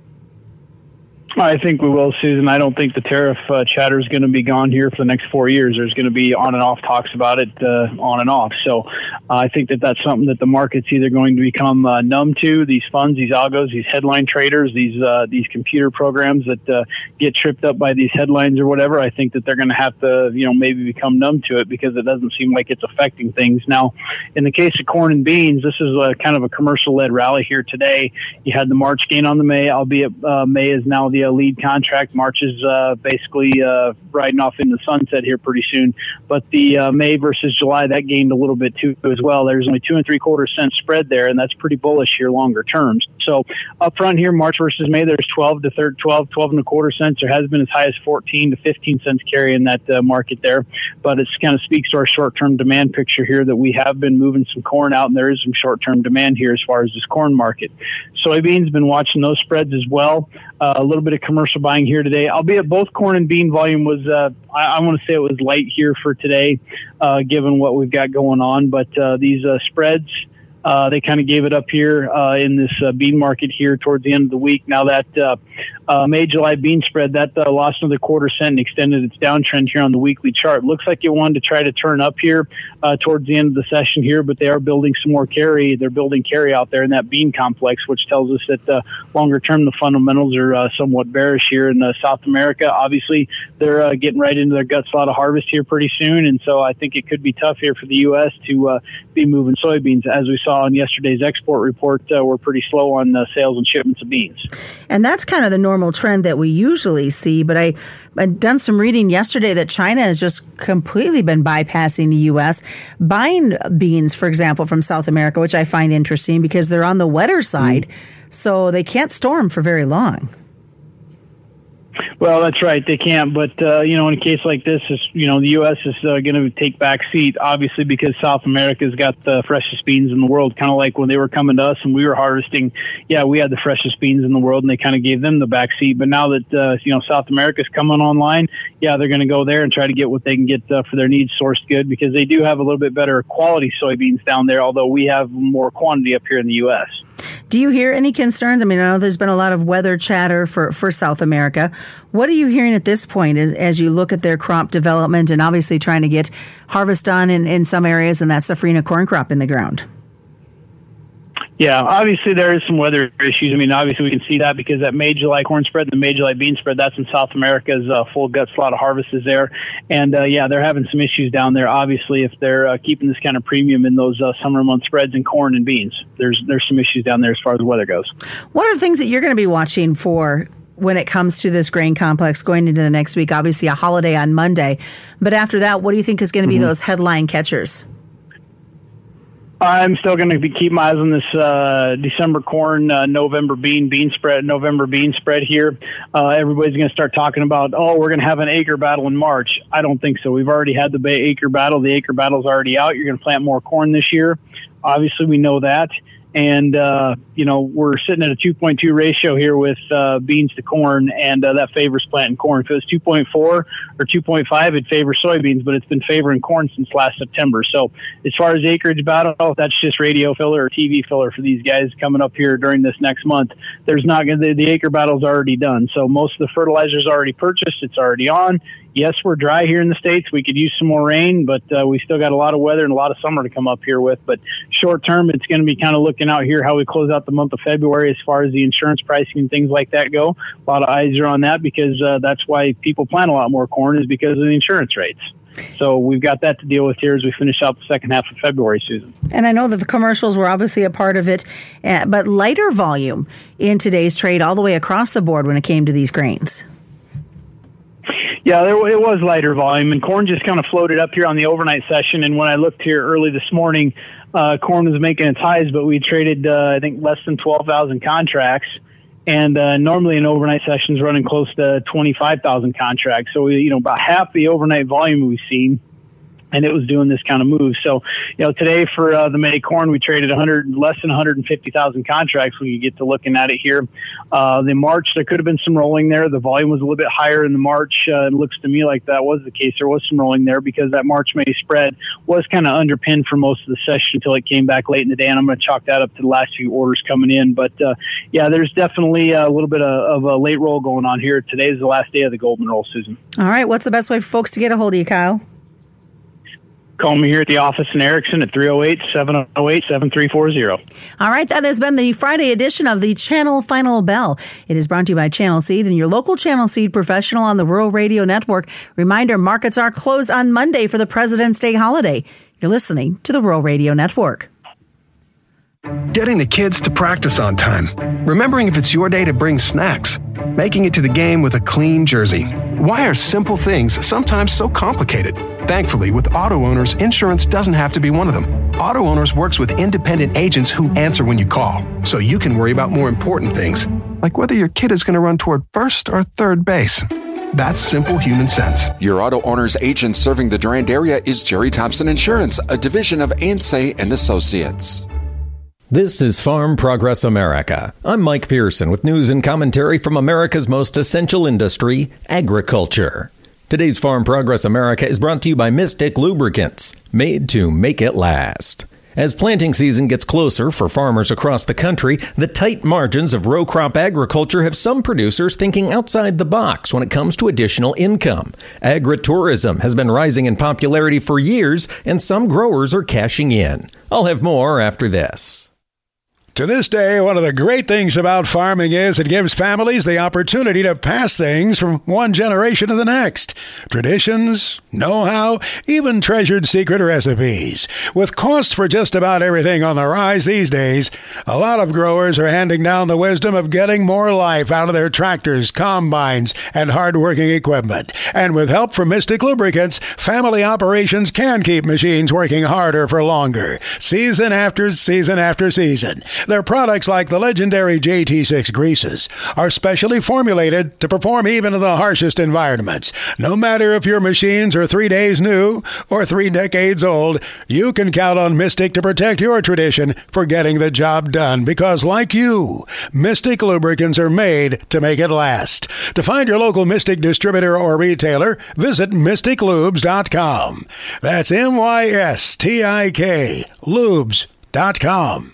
I think we will, Susan. I don't think the tariff uh, chatter is going to be gone here for the next four years. There's going to be on and off talks about it, uh, on and off. So uh, I think that that's something that the market's either going to become uh, numb to. These funds, these algos, these headline traders, these uh, these computer programs that uh, get tripped up by these headlines or whatever. I think that they're going to have to, you know, maybe become numb to it because it doesn't seem like it's affecting things. Now, in the case of corn and beans, this is a kind of a commercial-led rally here today. You had the March gain on the May, albeit uh, May is now the lead contract. March is uh, basically uh, riding off in the sunset here pretty soon. But the uh, May versus July, that gained a little bit too as well. There's only two and three quarter cent spread there, and that's pretty bullish here longer terms. So up front here, March versus May, there's twelve to third, twelve, twelve and a quarter cents. There has been as high as fourteen to fifteen cents carry in that uh, market there. But it kind of speaks to our short-term demand picture here that we have been moving some corn out, and there is some short-term demand here as far as this corn market. Soybeans, been watching those spreads as well. Uh, a little bit of commercial buying here today, albeit both corn and bean volume was, uh, I, I want to say it was light here for today, uh, given what we've got going on. But uh, these uh, spreads, uh, they kind of gave it up here uh, in this uh, bean market here towards the end of the week. Now that uh, uh, May, July bean spread, that uh, lost another quarter cent and extended its downtrend here on the weekly chart. Looks like it wanted to try to turn up here uh, towards the end of the session here, but they are building some more carry. They're building carry out there in that bean complex, which tells us that uh, longer term, the fundamentals are uh, somewhat bearish here in uh, South America. Obviously, they're uh, getting right into their gut slot of harvest here pretty soon, and so I think it could be tough here for the U S to uh, be moving soybeans. As we saw in yesterday's export report, uh, we're pretty slow on uh, sales and shipments of beans. And that's kind of the normal trend that we usually see, but I, I've done some reading yesterday that China has just completely been bypassing the U S, buying beans, for example, from South America, which I find interesting because they're on the wetter side, mm. so they can't store them for very long. Well, that's right. They can't. But, uh, you know, in a case like this, is you know, the U S is uh, going to take back seat, obviously, because South America's got the freshest beans in the world, kind of like when they were coming to us and we were harvesting. Yeah, we had the freshest beans in the world, and they kind of gave them the back seat. But now that, uh, you know, South America's coming online, yeah, they're going to go there and try to get what they can get uh, for their needs sourced good, because they do have a little bit better quality soybeans down there, although we have more quantity up here in the U S. Do you hear any concerns? I mean, I know there's been a lot of weather chatter for, for South America. What are you hearing at this point as, as you look at their crop development and obviously trying to get harvest done in, in some areas and that safrinha corn crop in the ground? Yeah, obviously there is some weather issues. I mean, obviously we can see that because that May, July corn spread, the May, July bean spread, that's in South America's uh, full gut slot of harvest is there. And, uh, yeah, they're having some issues down there, obviously, if they're uh, keeping this kind of premium in those uh, summer month spreads in corn and beans. There's there's some issues down there as far as the weather goes. What are the things that you're going to be watching for when it comes to this grain complex going into the next week? Obviously a holiday on Monday. But after that, what do you think is going to be mm-hmm. those headline catchers? I'm still going to be keep my eyes on this uh, December corn, uh, November bean, bean spread, November bean spread here. Uh, everybody's going to start talking about, oh, we're going to have an acre battle in March. I don't think so. We've already had the acre battle. The acre battle's already out. You're going to plant more corn this year. Obviously, we know that. And, uh, you know, we're sitting at a two point two ratio here with uh, beans to corn, and uh, that favors planting corn. If it was two point four or two point five, it'd favor soybeans, but it's been favoring corn since last September. So as far as acreage battle, that's just radio filler or T V filler for these guys coming up here during this next month. There's not going to, the acre battle's already done. So most of the fertilizer's already purchased. It's already on. yes, we're dry here in the States. We could use some more rain, but uh, we still got a lot of weather and a lot of summer to come up here with. But short term, it's going to be kind of looking out here how we close out the month of February as far as the insurance pricing and things like that go. A lot of eyes are on that because uh, that's why people plant a lot more corn, is because of the insurance rates. So we've got that to deal with here as we finish out the second half of February, Susan. And I know that the commercials were obviously a part of it, uh, but lighter volume in today's trade all the way across the board when it came to these grains. Yeah, there, it was lighter volume, and corn just kind of floated up here on the overnight session. And when I looked here early this morning, uh, corn was making its highs, but we traded, uh, I think, less than twelve thousand contracts. And uh, normally an overnight session is running close to twenty-five thousand contracts. So, we, you know, about half the overnight volume we've seen, and it was doing this kind of move. So, you know, today for uh, the May corn, we traded one hundred, less than one hundred fifty thousand contracts when you get to looking at it here. Uh, the March, there could have been some rolling there. The volume was a little bit higher in the March. Uh, it looks to me like that was the case. There was some rolling there because that March-May spread was kind of underpinned for most of the session until it came back late in the day, and I'm going to chalk that up to the last few orders coming in. But, uh, yeah, there's definitely a little bit of, of a late roll going on here. Today is the last day of the Goldman roll, Susan. All right. What's the best way for folks to get a hold of you, Kyle? Call me here at the office in Erickson at three oh eight, seven oh eight, seven three four oh. All right, that has been the Friday edition of the Channel Final Bell. It is brought to you by Channel Seed and your local Channel Seed professional on the Rural Radio Network. Reminder, markets are closed on Monday for the President's Day holiday. You're listening to the Rural Radio Network. Getting the kids to practice on time. Remembering if it's your day to bring snacks. Making it to the game with a clean jersey. Why are simple things sometimes so complicated? Thankfully, with Auto Owners, insurance doesn't have to be one of them. Auto Owners works with independent agents who answer when you call, so you can worry about more important things, like whether your kid is going to run toward first or third base. That's simple human sense. Your Auto Owners agent serving the Durand area is Jerry Thompson Insurance, a division of Ansay and Associates. This is Farm Progress America. I'm Mike Pearson with news and commentary from America's most essential industry, agriculture. Today's Farm Progress America is brought to you by Mystic Lubricants, made to make it last. As planting season gets closer for farmers across the country, the tight margins of row crop agriculture have some producers thinking outside the box when it comes to additional income. Agritourism has been rising in popularity for years, and some growers are cashing in. I'll have more after this. To this day, one of the great things about farming is it gives families the opportunity to pass things from one generation to the next. Traditions, know-how, even treasured secret recipes. With costs for just about everything on the rise these days, a lot of growers are handing down the wisdom of getting more life out of their tractors, combines, and hard-working equipment. And with help from Mystic Lubricants, family operations can keep machines working harder for longer, season after season after season. Their products, like the legendary J T six greases, are specially formulated to perform even in the harshest environments. No matter if your machines are three days new or three decades old, you can count on Mystic to protect your tradition for getting the job done, because like you, Mystic lubricants are made to make it last. To find your local Mystic distributor or retailer, visit mystic lubes dot com. That's M Y S T I K, lubes dot com.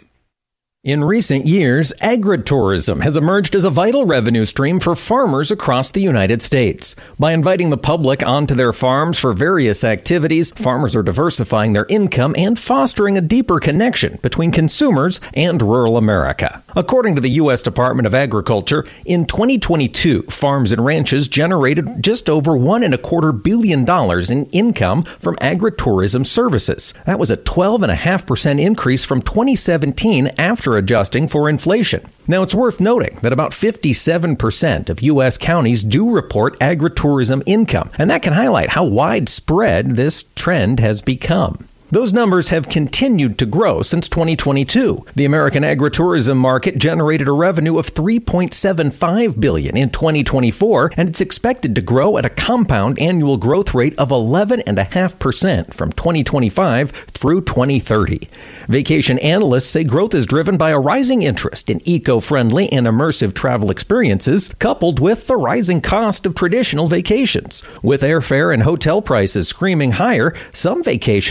In recent years, agritourism has emerged as a vital revenue stream for farmers across the United States. By inviting the public onto their farms for various activities, farmers are diversifying their income and fostering a deeper connection between consumers and rural America. According to the U S Department of Agriculture, in twenty twenty-two, farms and ranches generated just over one and a quarter billion dollars in income from agritourism services. That was a twelve and a half percent increase from twenty seventeen after adjusting for inflation. Now, it's worth noting that about fifty-seven percent of U S counties do report agritourism income, and that can highlight how widespread this trend has become. Those numbers have continued to grow since twenty twenty-two. The American agritourism market generated a revenue of three point seven five billion dollars in twenty twenty-four, and it's expected to grow at a compound annual growth rate of eleven point five percent from twenty twenty-five through twenty thirty. Vacation analysts say growth is driven by a rising interest in eco-friendly and immersive travel experiences, coupled with the rising cost of traditional vacations. With airfare and hotel prices screaming higher, some vacationers prefer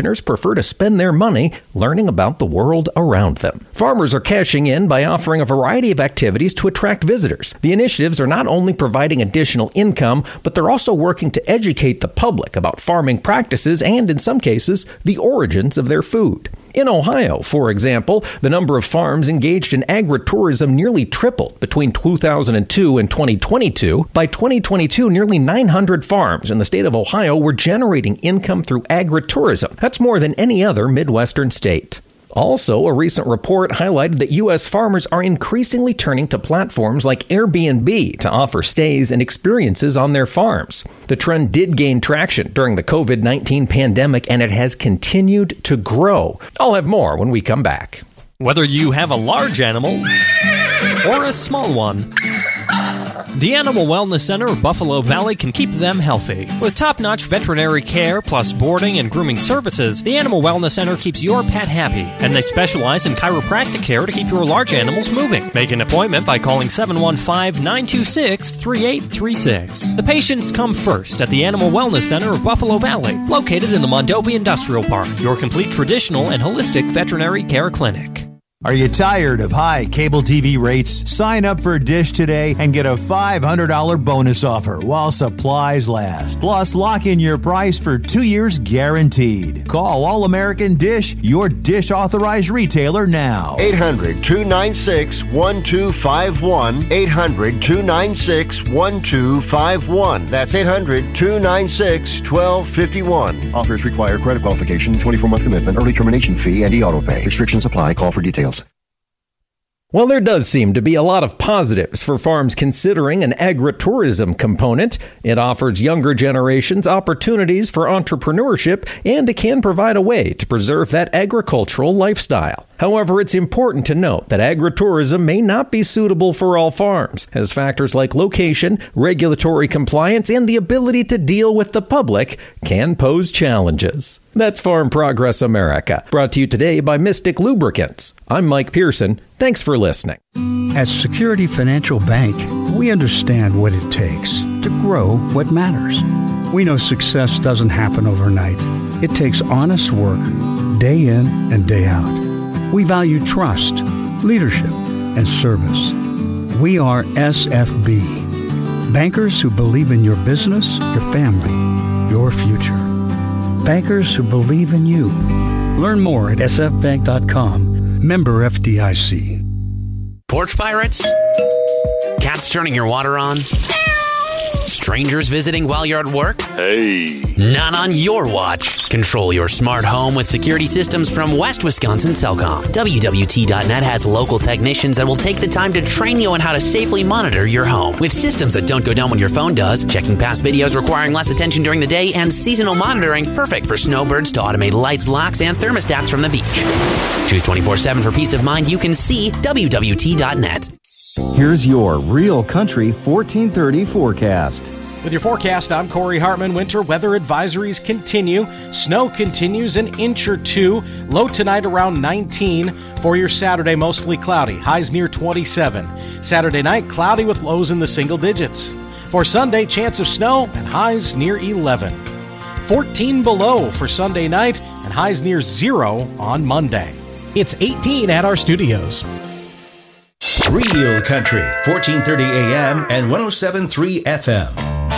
prefer to spend their money learning about the world around them. Farmers are cashing in by offering a variety of activities to attract visitors. The initiatives are not only providing additional income, but they're also working to educate the public about farming practices and, in some cases, the origins of their food. In Ohio, for example, the number of farms engaged in agritourism nearly tripled between two thousand two and twenty twenty-two. By twenty twenty-two, nearly nine hundred farms in the state of Ohio were generating income through agritourism. That's more than any other Midwestern state. Also, a recent report highlighted that U S farmers are increasingly turning to platforms like Airbnb to offer stays and experiences on their farms. The trend did gain traction during the covid nineteen pandemic, and it has continued to grow. I'll have more when we come back. Whether you have a large animal or a small one, the Animal Wellness Center of Buffalo Valley can keep them healthy. With top-notch veterinary care plus boarding and grooming services, the Animal Wellness Center keeps your pet happy, and they specialize in chiropractic care to keep your large animals moving. Make an appointment by calling seven one five, nine two six, three eight three six. The patients come first at the Animal Wellness Center of Buffalo Valley, located in the Mondovi Industrial Park, your complete traditional and holistic veterinary care clinic. Are you tired of high cable T V rates? Sign up for Dish today and get a five hundred dollars bonus offer while supplies last. Plus, lock in your price for two years guaranteed. Call All American Dish, your Dish authorized retailer now. eight hundred, two nine six, one two five one. eight hundred, two nine six, one two five one. That's eight hundred, two nine six, one two five one. Offers require credit qualification, twenty-four month commitment, early termination fee, and e-auto pay. Restrictions apply. Call for details. Well, there does seem to be a lot of positives for farms considering an agritourism component. It offers younger generations opportunities for entrepreneurship, and it can provide a way to preserve that agricultural lifestyle. However, it's important to note that agritourism may not be suitable for all farms, as factors like location, regulatory compliance, and the ability to deal with the public can pose challenges. That's Farm Progress America, brought to you today by Mystic Lubricants. I'm Mike Pearson. Thanks for listening. At Security Financial Bank, we understand what it takes to grow what matters. We know success doesn't happen overnight. It takes honest work, day in and day out. We value trust, leadership, and service. We are S F B, bankers who believe in your business, your family, your future. Bankers who believe in you. Learn more at s f bank dot com. Member F D I C. Porch pirates? Cats turning your water on? Strangers visiting while you're at work? Hey. Not on your watch. Control your smart home with security systems from West Wisconsin Cellcom. W W T dot net has local technicians that will take the time to train you on how to safely monitor your home. With systems that don't go down when your phone does, checking past videos requiring less attention during the day, and seasonal monitoring, perfect for snowbirds to automate lights, locks, and thermostats from the beach. Choose twenty-four seven for peace of mind. You can see W W T dot net. Here's your Real Country fourteen thirty forecast. With your forecast, I'm Corey Hartman. Winter weather advisories continue. Snow continues an inch or two. Low tonight around nineteen. For your Saturday, mostly cloudy. Highs near twenty-seven. Saturday night, cloudy with lows in the single digits. For Sunday, chance of snow and highs near eleven. fourteen below for Sunday night and highs near zero on Monday. It's eighteen at our studios. Real Country, fourteen thirty A M and one oh seven point three F M.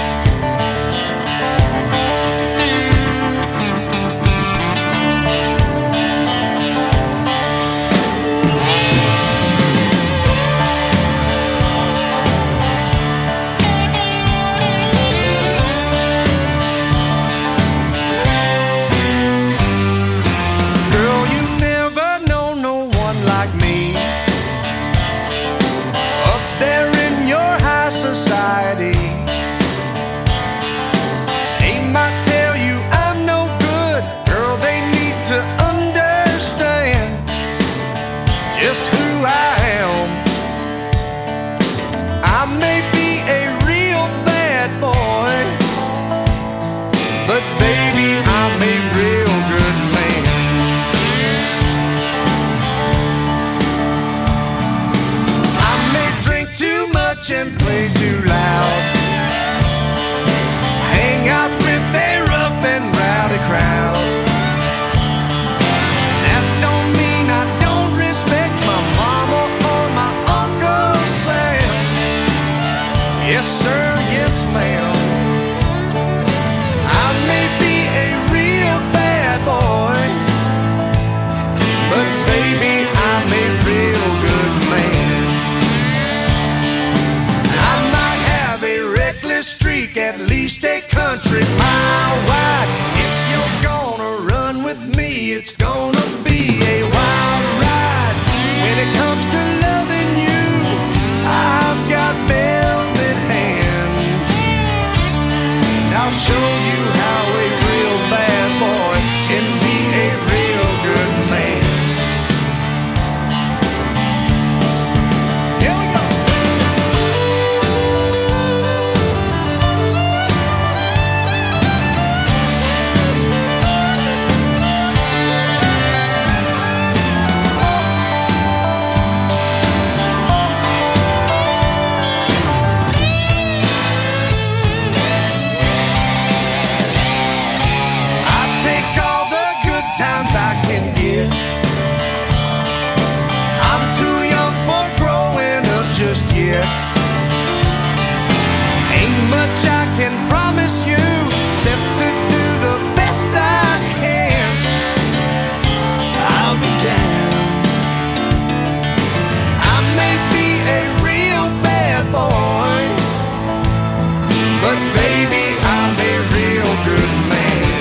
And play too loud. Hang out with a rough and rowdy crowd. creek, at least a country mile wide. If you're gonna run with me, it's gonna be a wild ride. When it comes to loving you, I've got velvet hands. I'll show you how a real bad boy can be a real good man. Here we go. Times I can get. I'm too young for growing up just yet. Ain't much I can promise you except to do the best I can. I'll be down. I may be a real bad boy, but baby, I'm a real good man.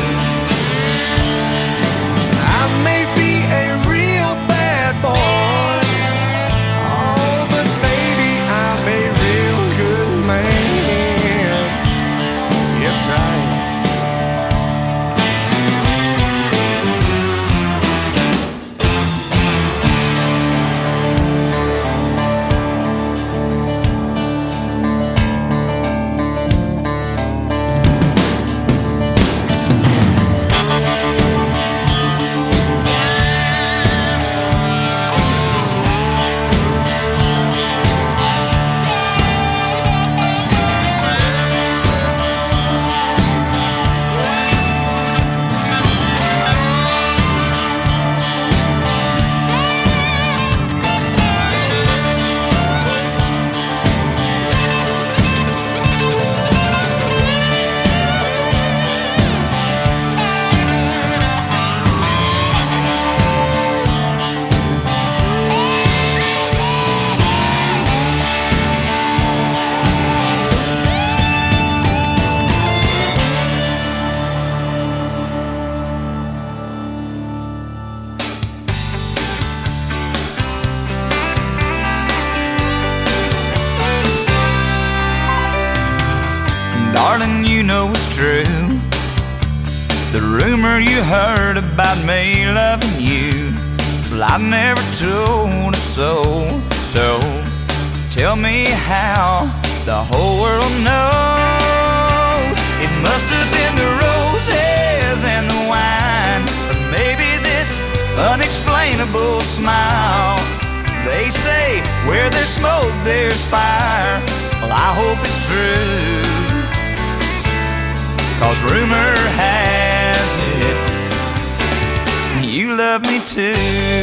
Darling, you know it's true. The rumor you heard about me loving you, well, I never told a soul. So tell me how the whole world knows. It must have been the roses and the wine, or maybe this unexplainable smile. They say where there's smoke, there's fire. Well, I hope it's true, 'cause rumor has it you love me too.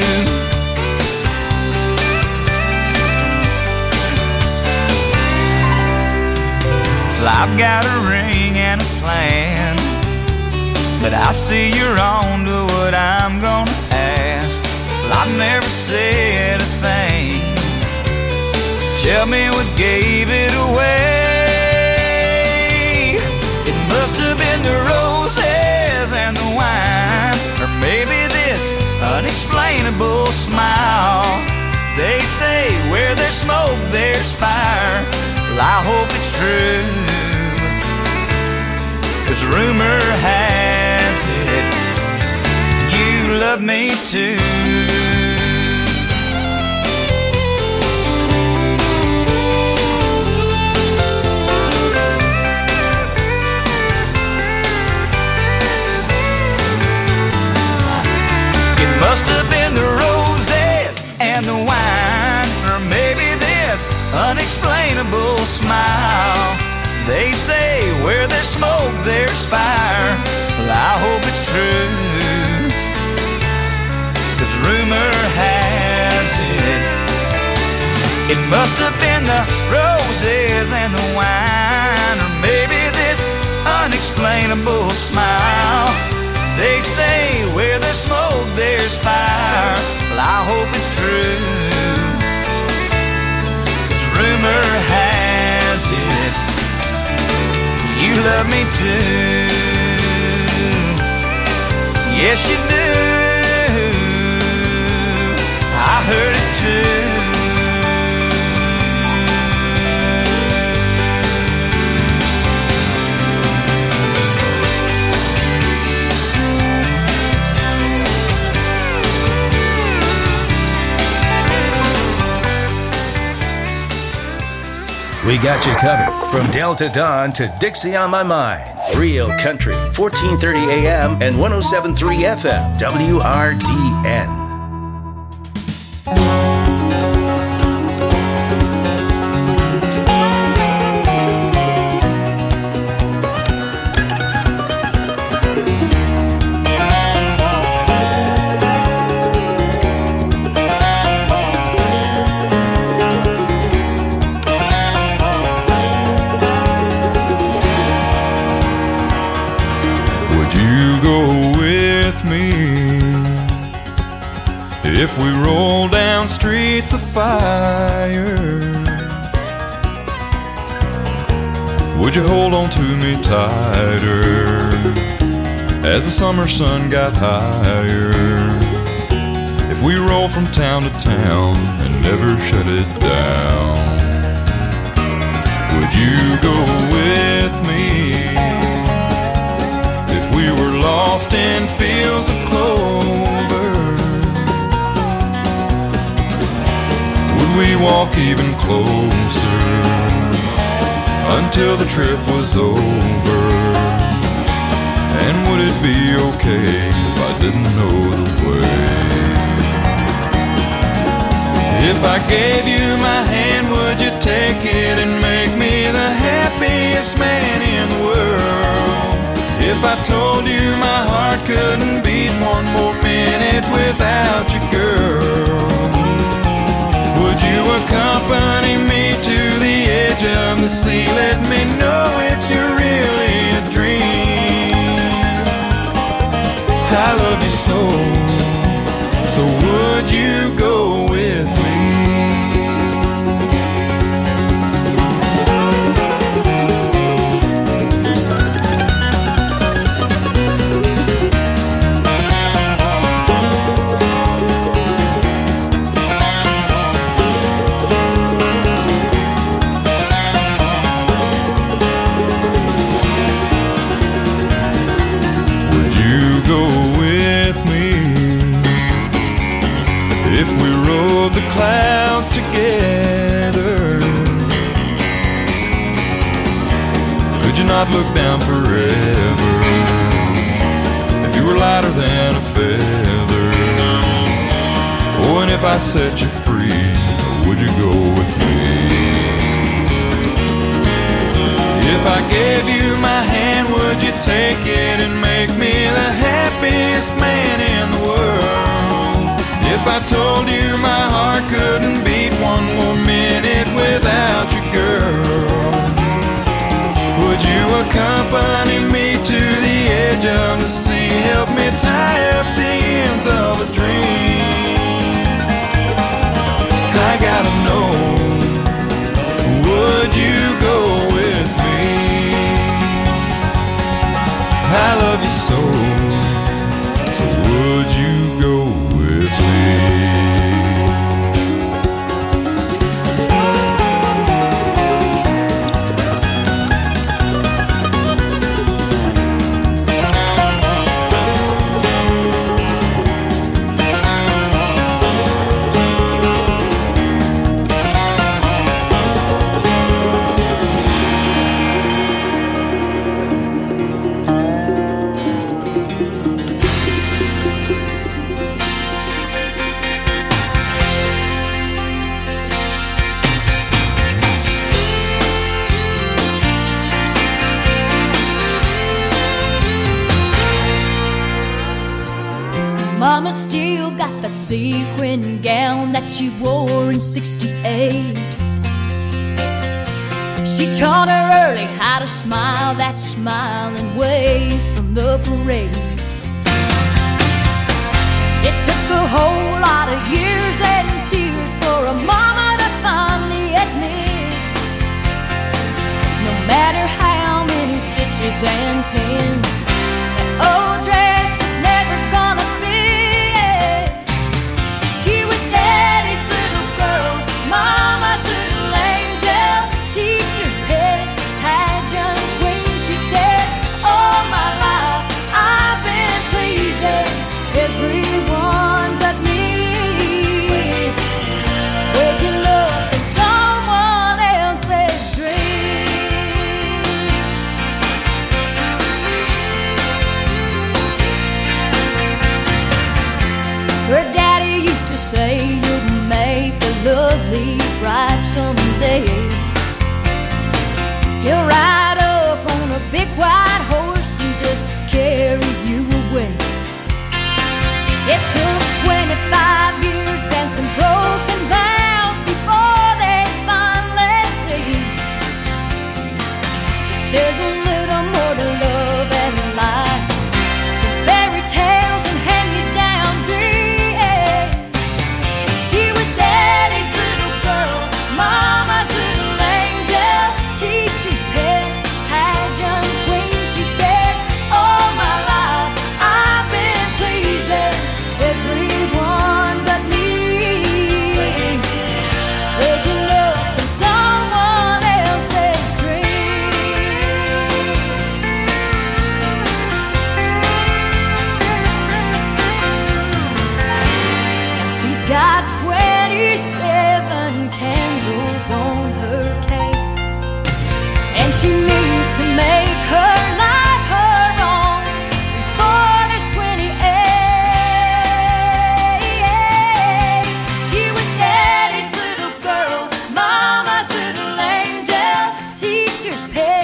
Well, I've got a ring and a plan, but I see you're on to what I'm gonna ask. Well, I've never said a thing. Tell me what gave it away. Must have been the roses and the wine, or maybe this unexplainable smile. They say where there's smoke, there's fire. Well, I hope it's true, 'cause rumor has it you love me too. Must have been the roses and the wine, or maybe this unexplainable smile. They say where there's smoke, there's fire. Well, I hope it's true, 'cause rumor has it it must have been the roses and the wine, or maybe this unexplainable smile. They say where there's smoke, there's fire. Well, I hope it's true, 'cause rumor has it You love me too. Yes, you do. I heard it too. We got you covered from Delta Dawn to Dixie on My Mind. Real Country, fourteen thirty A M and one oh seven point three F M, W R D N. If we roll down streets of fire, would you hold on to me tighter as the summer sun got higher? If we roll from town to town and never shut it down, would you go with me? If we were lost in fields of clover, we walk even closer until the trip was over? And would it be okay if I didn't know the way? If I gave you my hand, would you take it and make me the happiest man in the world? If I told you my heart couldn't beat one more minute without you, girl, would you accompany me to the edge of the sea? Let me know if you're really a dream. I love you so, so would you go with me? If we rode the clouds together, could you not look down forever? If you were lighter than a feather, oh, and if I set you free, would you go with me? If I gave you my hand, would you take it and make me the happiest man in the world? If I told you my heart couldn't beat one more minute without you, girl, would you accompany me to the edge of the sea? Help me tie up the ends of a dream. I gotta know, would you go with me? I love you so, so would you go with me? Mama still got that sequin gown that she wore in sixty-eight. She taught her early how to smile that smile and wave from the parade. It took a whole lot of years and tears for a mama to finally admit, no matter how many steps just pay.